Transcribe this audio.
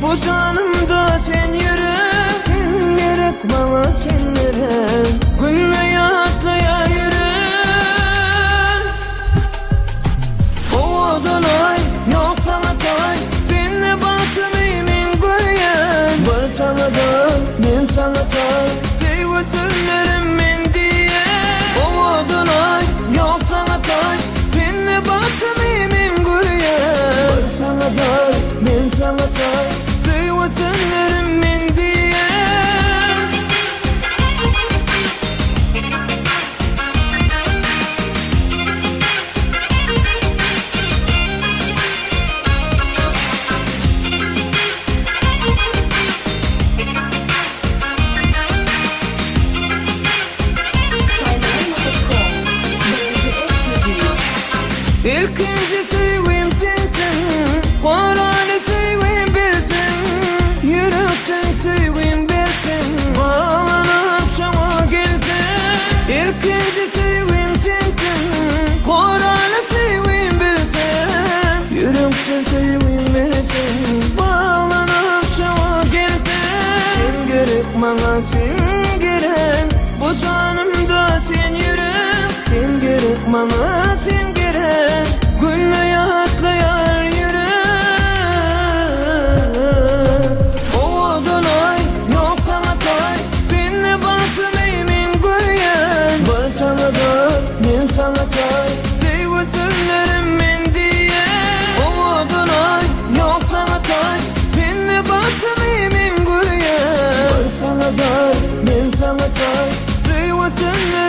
bu canımda sen yürü. Sen gerek bana sen veren, günle atlayar yürü. Oğudulay yok sana tay, senle batımıyım koyan. Var sana da ben sana tay, sevgi sürlerim ben diye. Oğudulay yok sana tay, senle batımıyım koyan. Var sana da ben sana tay, sevgi sürlerim ben diye. İlkinci sevgim sensin, Kur'an'ı sevgim bilsin, yürekten sevgim bilsin, bağlanıp şama gelsin. İlkinci sevgim sensin, Kur'an'ı sevgim bilsin, yürekten sevgim bilsin, bağlanıp şama gelsin. Sen gerek bana sen gerek, bu canımda sen yürü. Sen gerek bana sen gerek, günle atlayar yürü. Oğudulay yok sana tay, senle batımıyım koyan. Var sana da ben sana tay, sevgi sürlerim ben diye. Oğudulay yok sana tay, senle batımıyım koyan. Var sana da ben sana tay, sevgi sürlerim.